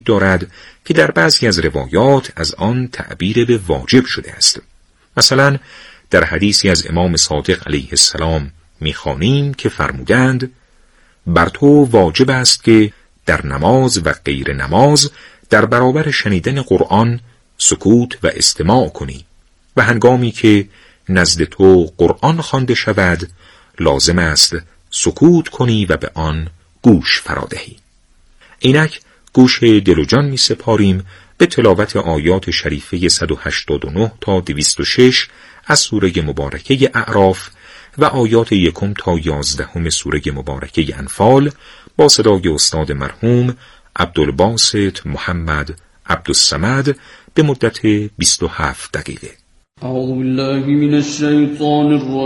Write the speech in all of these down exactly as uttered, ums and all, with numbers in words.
دارد که در بعضی از روایات از آن تعبیر به واجب شده است. مثلا در حدیثی از امام صادق علیه السلام می‌خوانیم که فرمودند: بر تو واجب است که در نماز و غیر نماز در برابر شنیدن قرآن سکوت و استماع کنی و هنگامی که نزد تو قرآن خوانده شود لازم است سکوت کنی و به آن گوش فرادهی. اینک گوش دل و جان می سپاریم به تلاوت آیات شریفه صد و هشتاد و نه تا دویست و شش از سوره مبارکه اعراف و آیات یکم تا یازدهم سوره مبارکه انفال با صدای استاد مرحوم عبدالباسط محمد عبدالصمد به مدت بیست و هفت دقیقه. اعوذ بالله من الشیطان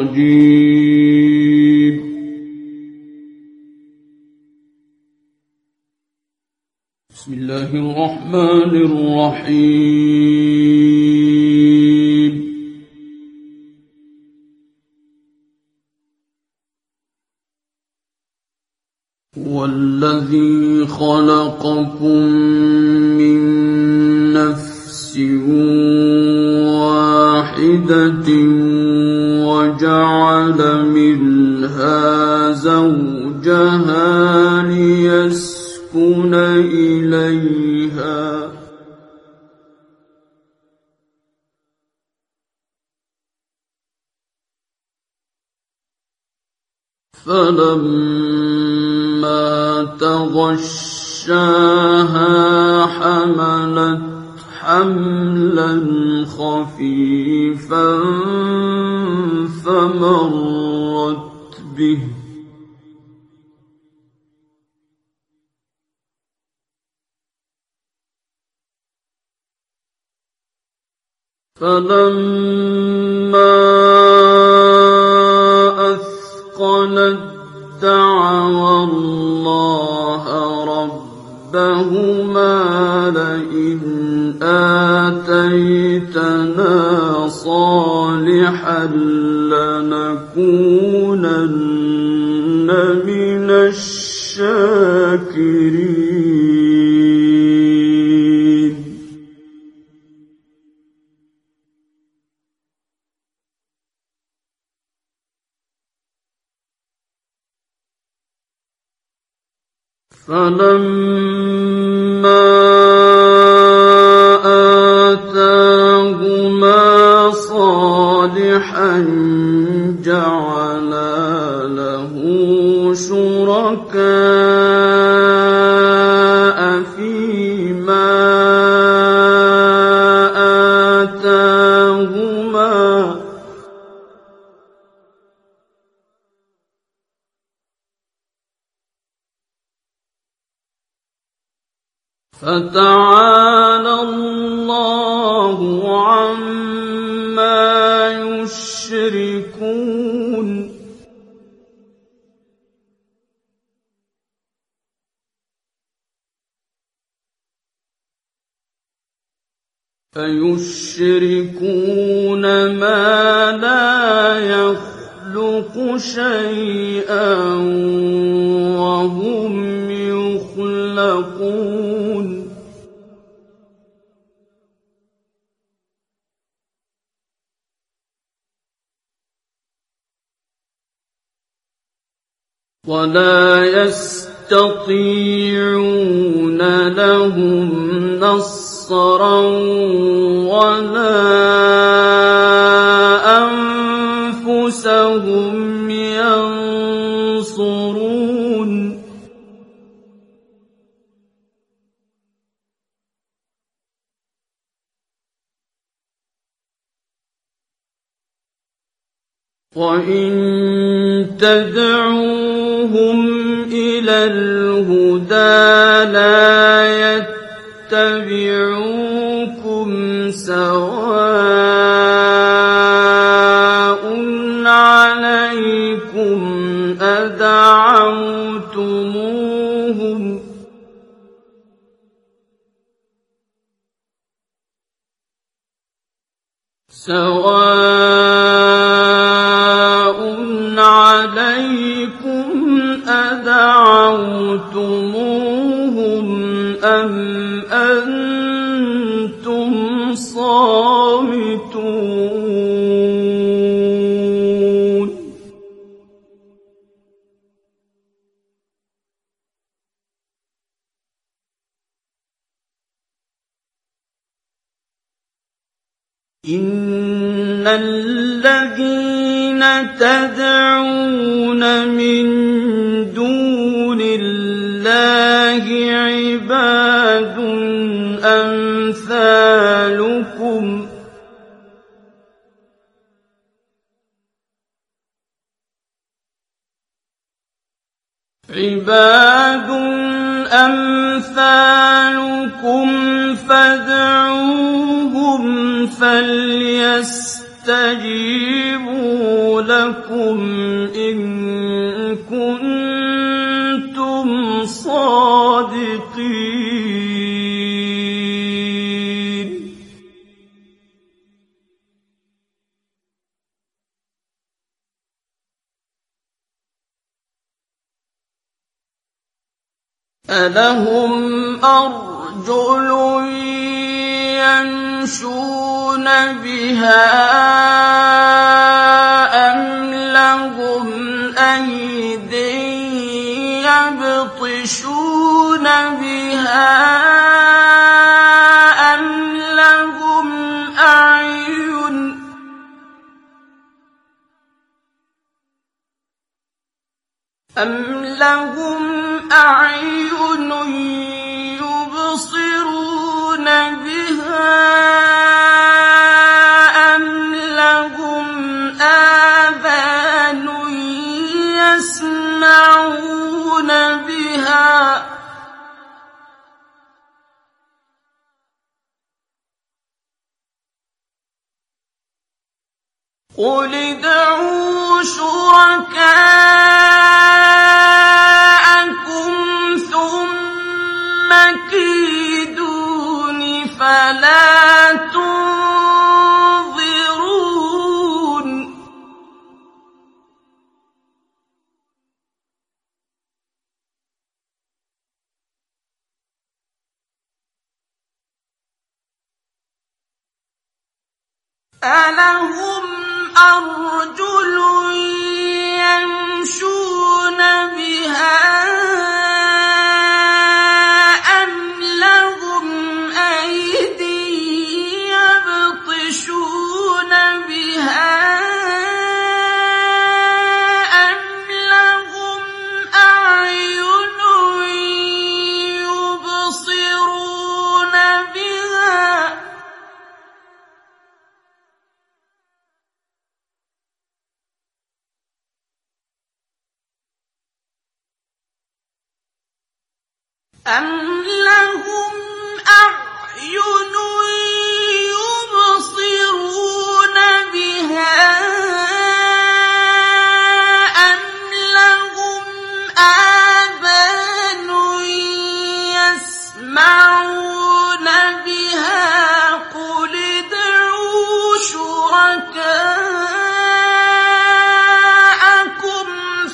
الرجیم. بسم الله الرحمن الرحیم. والذی خلقكم من نفس واحدة وجعل منها زوجها ليسكن إليها فلما تغشاها حملت حملا خفيفا فمرت به فلما أثقلت دعوا الله ربهما لئن آتيتنا صالحا لنكونن من الشاكرين. فلما آتاهما صالحا جعلا له شركاء فيما آتاهما فتعالى الله عما يشركون. أيشركون ما لا يخلق شيئا وهم يخلقون. ولا يستطيعون لهم نصرا ولا أنفسهم ينصرون. وإن تدعوهم إلى الهدى لا يتبعوكم سواء عليكم أدعوتموهم سواء عليكم أدعوتموهم أم أنتم صامتون إن الذين تدعون من دون الله عباد أمثالكم عباد أمثالكم فادعوهم فليستجيبوا لكم إن كنتم صادقين ألهم أرجل يمشون بها أم لهم أيد يبطشون بها أم لهم أعين أم لهم أعين يبصرون بها أم لهم آذان يسمعون بها قل ادعوا شركاءكم ثم كيدون فلا تنظرون ألهم أرجل يمشون بها أم لهم أيدي يبطشون بها أم لهم أعين يبصرون بها أم لهم أعين يبصرون بها أم لهم آذان يسمعون بها قل ادعوا شركاءكم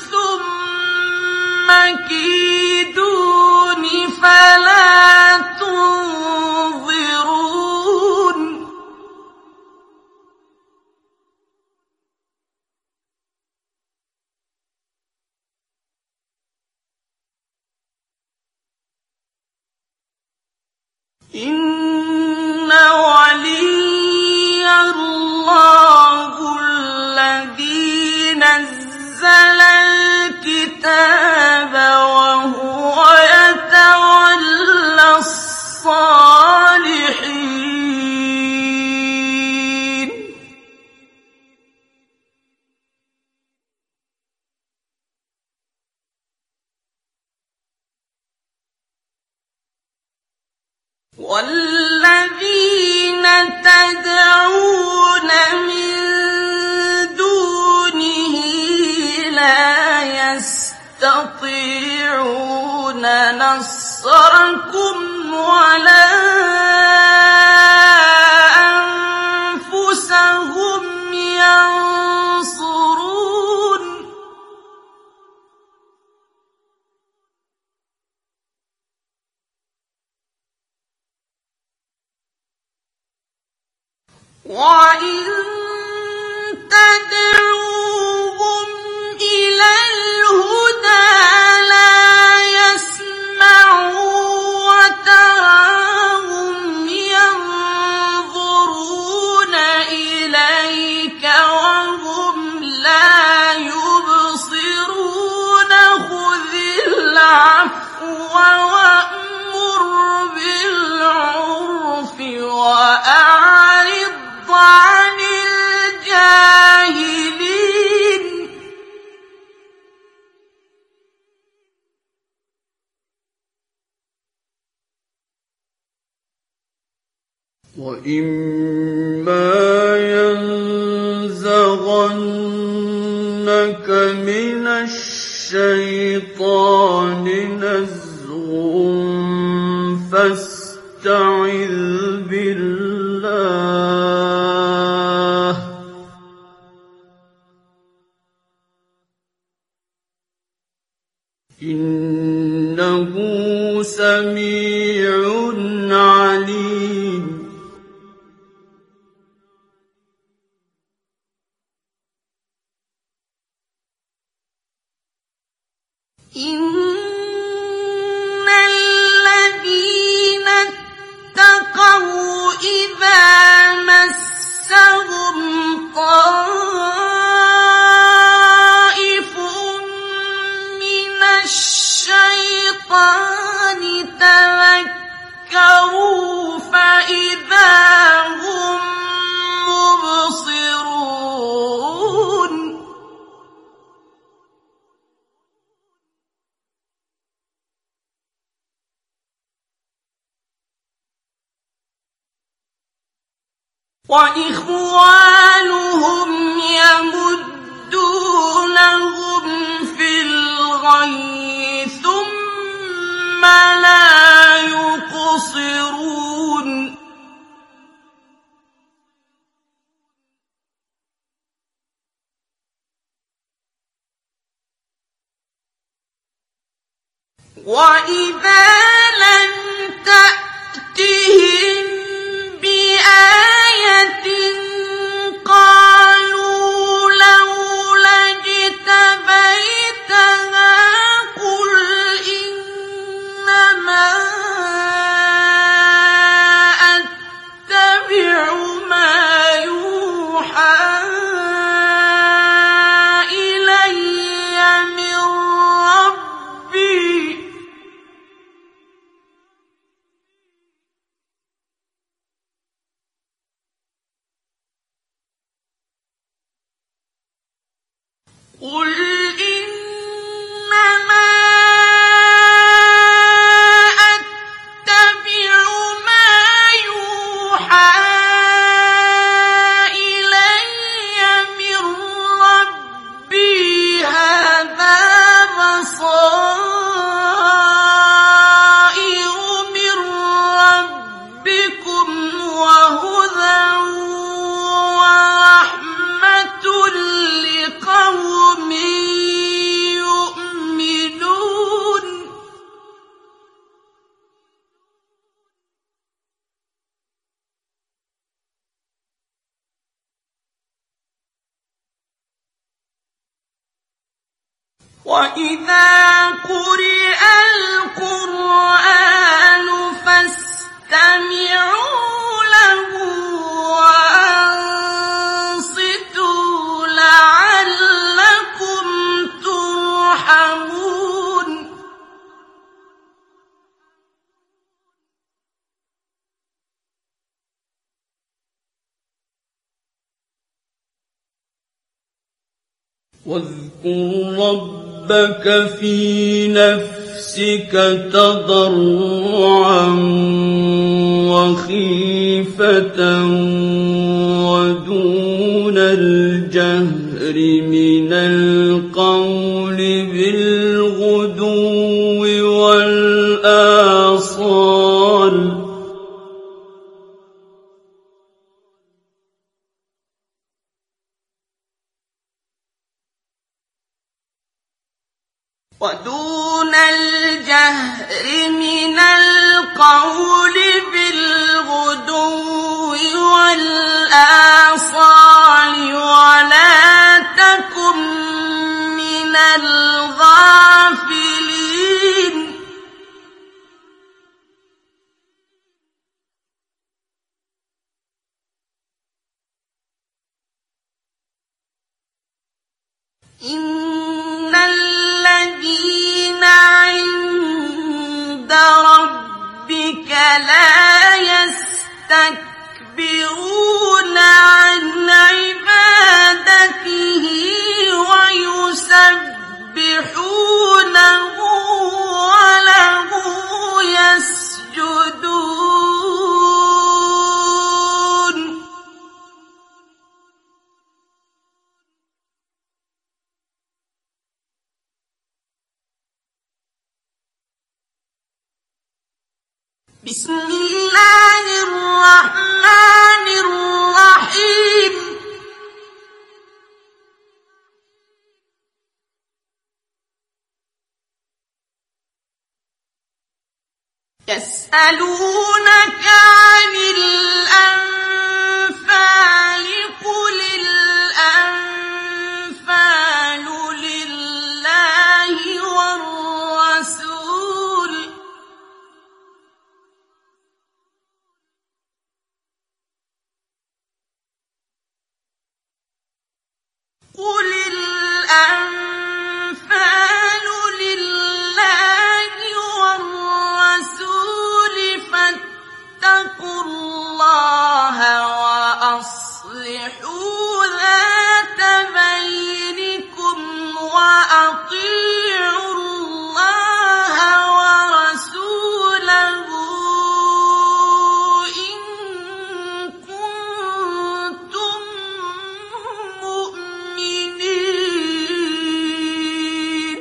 ثم كيدون فلا تنظرون إن ولي الله الذي نزل الكتاب وهو يتولى الصالحين والذين تدعون من دونه لا يستطيعون نصركم ولا أنفسهم ينصرون وَإِن تَدْعُوهُمْ إِلَى الْهُدَىٰ لَا يَسْمَعُوا وَتَرَاهُمْ يَنظُرُونَ إِلَيْكَ وَهُمْ لَا يُبْصِرُونَ خُذِ الْعَفْوَ وَأْمُرْ بِالْعُرْفِ وَأَعْرِضْ عَنِ الْجَاهِلِينَ وَإِمَّا يَنزَغَنَّكَ مِنَ الشَّيْطَانِ نَزْغٌ فَاسْتَعِذْ بِاللَّهِ ۖ إِنَّهُ سَمِيعٌ عَلِيمٌ. إِنَّ الَّذِينَ اتَّقَوْا إِذَا مَسَّهُمْ طَائِفٌ مِّنَ الشَّيْطَانِ تَذَكَّرُوا فَإِذَا هُم مُّبْصِرُونَ. وَإِخْوَانُهُمْ يَمُدُّونَهُمْ فِي الْغَيِّ ثُمَّ لَا يُقْصِرُونَ. وَإِذَا لَمْ تَأْتِهِم بِآيَةٍ قَالُوا لَوْلَا اجْتَبَيْتَهَا قُلْ إِنَّمَا أَتَّبِعُ مَا يُوحَىٰ إِلَيَّ مِن رَّبِّي ۚ قُلْ إِنَّمَا أَتَّبِعُ مَا يُوحَىٰ إِلَيَّ مِن رَّبِّي ۚ هَٰذَا بَصَائِرُ مِن رَّبِّكُمْ وَهُدًى وَرَحْمَةٌ لِّقَوْمٍ يُؤْمِنُونَ. وَإِذَا قُرِئَ الْقُرْآنُ فَاسْتَمِعُوا لَهُ وَأَنصِتُوا لَعَلَّكُمْ تُرْحَمُونَ. وَاذْكُر رَّبَّكَ فِي نَفْسِكَ تَضَرُّعًا وَخِيفَةً وَدُونَ الْجَهْرِ مِنَ الْقَوْلِ بِالْغُدُوِّ وَالْآصَالِ ۖ وَدُونَ الْجَهْرِ مِنَ الْقَوْلِ بِالْغُدُوِّ وَالْآصَالِ بسم الله الرحمن الرحيم يسألونك عن الأنفال قل الأنفال لله والرسول قل الأنفال لله والرسول فاتقوا الله وأصلحوا ذات بينكم وأطيعوا الله ورسوله إن كنتم مؤمنين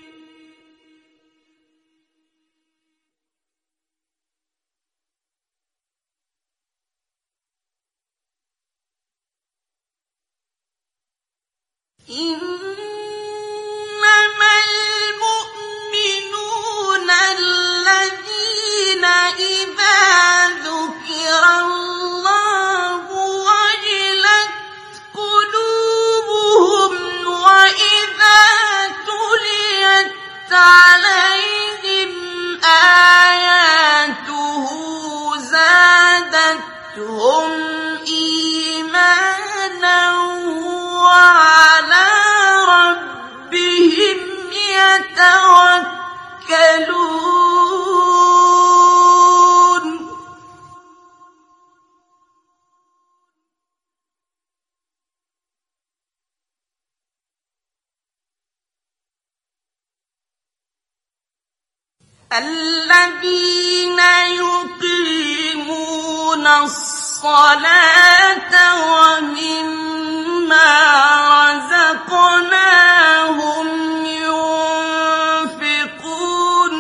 إنما المؤمنون الذين إذا ذكر الله وجلت قلوبهم وإذا تليت عليهم آياته زادتهم إيمانا وعلى ربهم يتوكلون الذين يقيمون الصلاة ومما رزقناهم ينفقون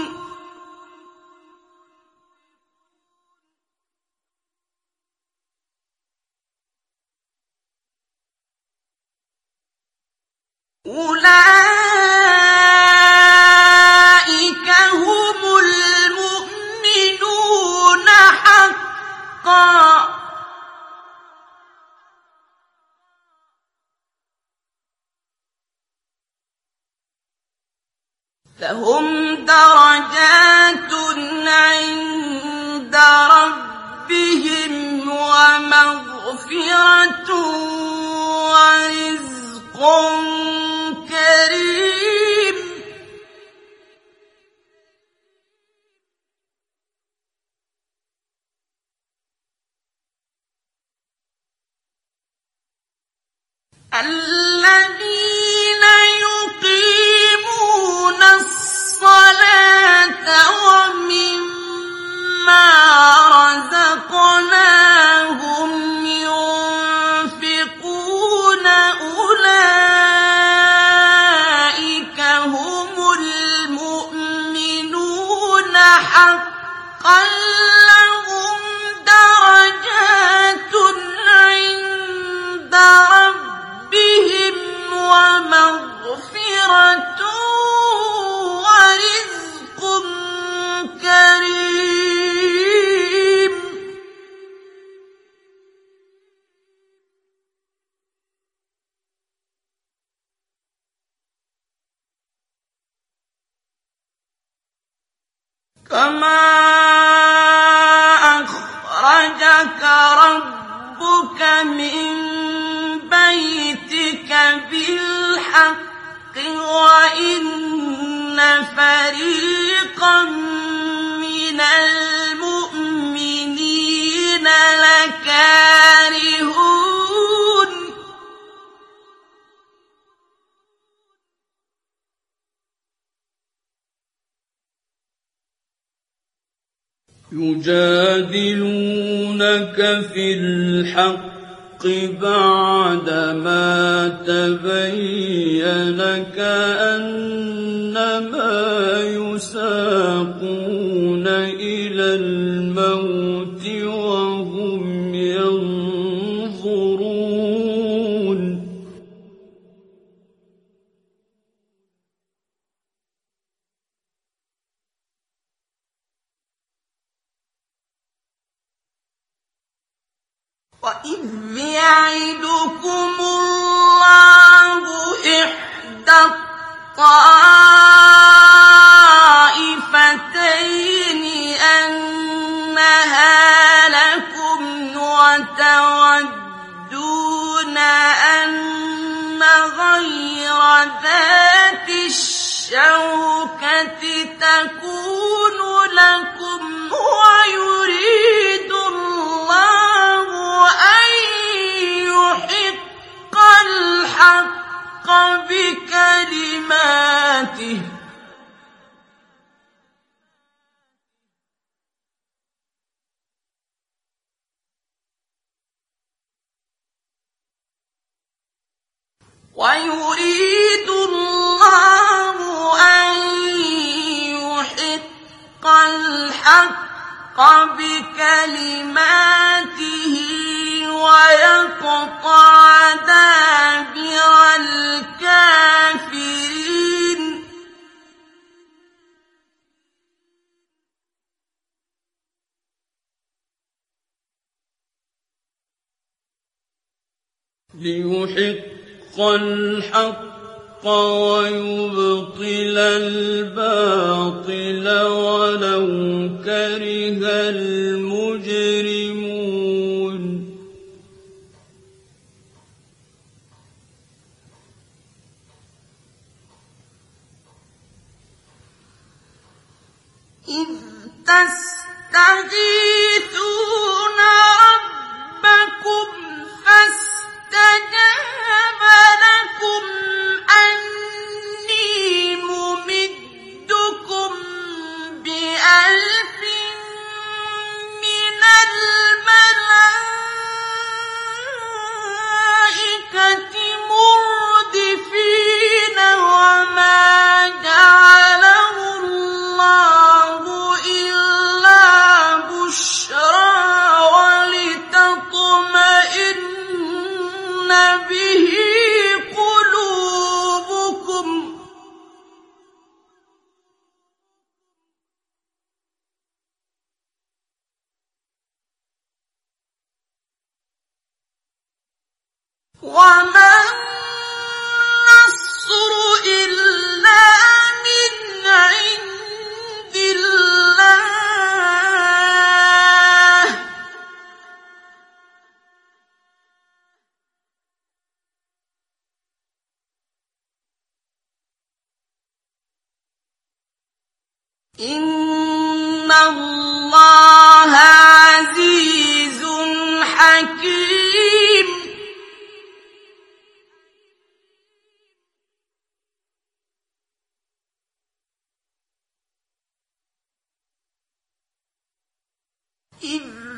أولئك هم المؤمنون حقا لهم درجات عند ربهم ومغفرة ورزق كريم الذين يقيمون الصلاة ومما رزقناهم ينفقون أولئك هم المؤمنون حقا لهم درجات عند ربهم ومغفرة ورزق كريم كما أخرجك ربك من بيتك بالحق وإن فريقا من المؤمنين لكارهون يجادلونك في الحق بعدما تبين كأنما يساقون إلى الموت وهم ينظرون وَإِذْ يَعِدُكُمُ اللَّهُ إِحْدَى الطَّائِفَتَيْنِ أَنَّهَا لَكُمْ وَتَوَدُّونَ أَنَّ غَيْرَ ذَاتِ الشَّوْكَةِ تَكُونُ لَكُمْ وَيُرِيدُ اللَّهُ أَن يُحِقَّ الْحَقَّ بِكَلِمَاتِهِ وَيُرِيدُ اللَّهُ أَن يُحِقَّ الْحَقَّ بِكَلِمَاتِهِ وَيَقْطَعَ دَابِرَ الْكَافِرِينَ ليحق الحق ويبطل الباطل ولو كره المجرمون إِذْ تَسْتَغِيثُونَ رَبَّكُمْ فَاسْتَجَابَ لَكُمْ أَنِّي مُمِدُّكُم بِأَلْفٍ مِّنَ الْمَلَائِكَةِ مُرْدِفِينَ وَمَا جَعَلَهُ اللَّهُ إِلَّا بُشْرَىٰ وَلِتَطْمَئِنَّ بِهِ قُلُوبُكُمْ ۚ وَمَا النَّصْرُ إِلَّا مِنْ عِندِ اللَّهِ ۚ إِنَّ اللَّهَ عَزِيزٌ حَكِيمٌ إِذْ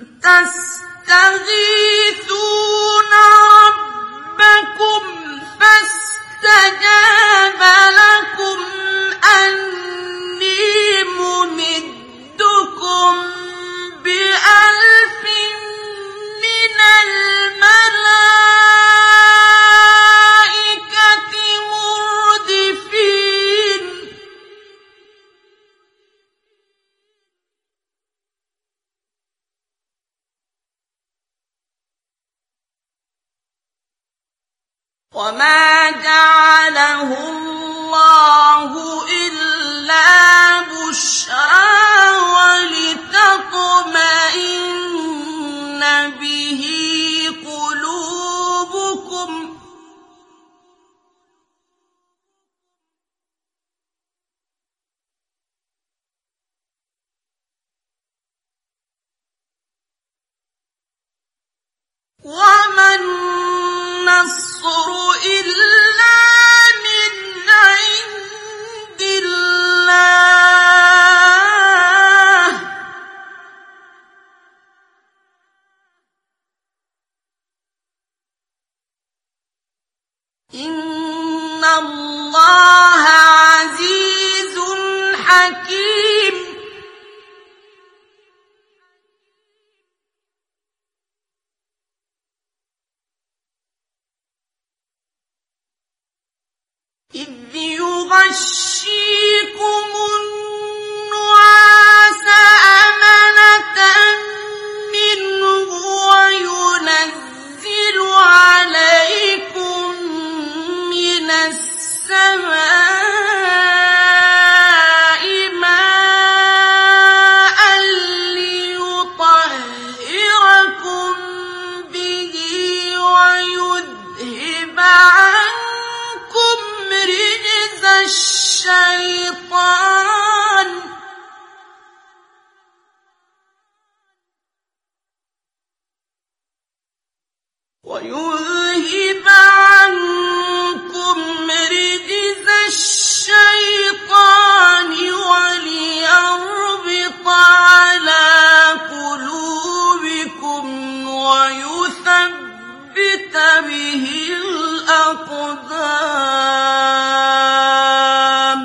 تَسْتَغِيثُونَ رَبَّكُمْ فَاسْتَجَابَ لَكُمْ أَنِّي مُمِدُّكُم بِأَلْفٍ مِّنَ الْمَلَائِكَةِ مُرْدِفِينَ وَمَا جَعَلَهُ اللَّهُ إِلَّا بُشْرَىٰ وَلِتَطْمَئِنَّ بِهِ قُلُوبُكُمْ ۚ وَمَا النَّصْرُ إِلَّا مِنْ عِندِ اللَّهِ ۚ إِنَّ اللَّهَ عَزِيزٌ حَكِيمٌ إذ يغشيكم النعاس أمنة منه وينزل عليكم من السماء ماء ليطهركم به ويذهب عنكم رجز الشيطان ويذهب عنكم رجز الشيطان وليربط على قلوبكم ويثبت به الأقدام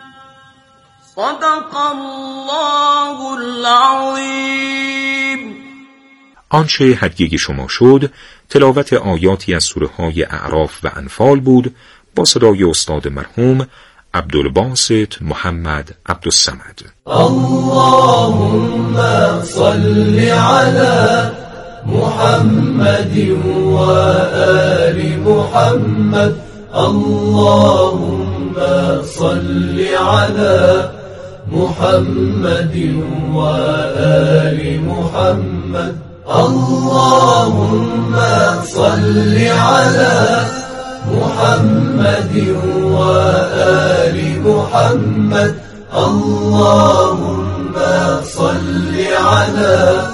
صدق الله العظيم. آنچه هدیه شما شد تلاوت آیاتی از سوره های اعراف و انفال بود با صدای استاد مرحوم عبدالباسط محمد عبدالصمد. اللهم صل على محمد و آل محمد. اللهم صل على محمد و آل محمد. اللهم صل على محمد و آل محمد. اللهم صل على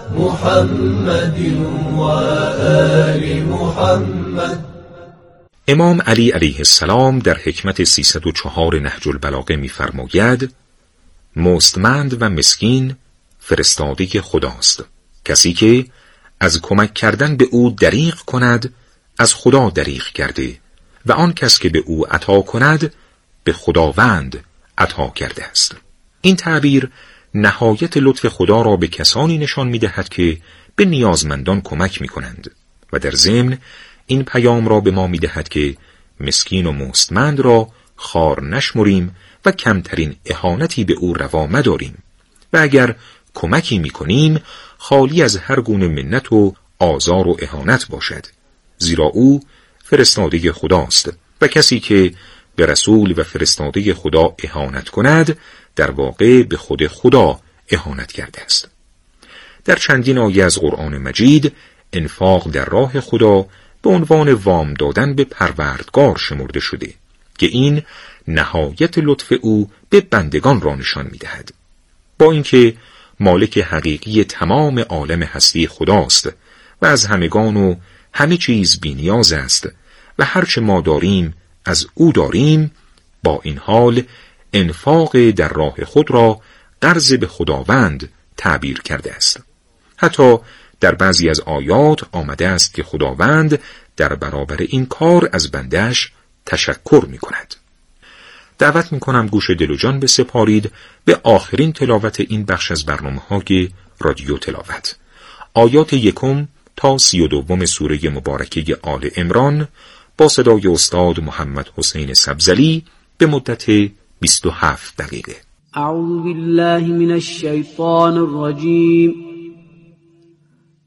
محمد و آل محمد. امام علی علیه السلام در حکمت سیصد و چهار نهج البلاغه می‌فرماید مستمند و مسکین فرستاده خداست. کسی که از کمک کردن به او دریغ کند از خدا دریغ کرده و آن کس که به او عطا کند به خداوند عطا کرده است. این تعبیر نهایت لطف خدا را به کسانی نشان می‌دهد که به نیازمندان کمک می‌کنند و در ضمن این پیام را به ما می‌دهد که مسکین و مستمند را خوار نشمریم و کمترین اهانتی به او روا مداریم و اگر کمکی می‌کنیم خالی از هر گونه منت و آزار و اهانت باشد، زیرا او فرستاده خداست و کسی که به رسول و فرستاده خدا اهانت کند در واقع به خود خدا اهانت کرده است. در چندین آیه از قرآن مجید انفاق در راه خدا به عنوان وام دادن به پروردگار شمرده شده که این نهایت لطف او به بندگان را نشان می‌دهد. با اینکه مالک حقیقی تمام عالم هستی خداست و از همگان و همه چیز بی نیاز است و هرچه ما داریم از او داریم، با این حال انفاق در راه خود را قرض به خداوند تعبیر کرده است. حتی در بعضی از آیات آمده است که خداوند در برابر این کار از بنده‌اش تشکر می کند. دعوت می کنم گوش دل و جان بسپارید به آخرین تلاوت این بخش از برنامه‌های رادیو تلاوت. آیات یکم تا سی و دوم سوره مبارکه آل عمران با صدای استاد محمد حسین سبزلی به مدت بیست و هفت دقیقه. اعوذ بالله من الشیطان الرجیم.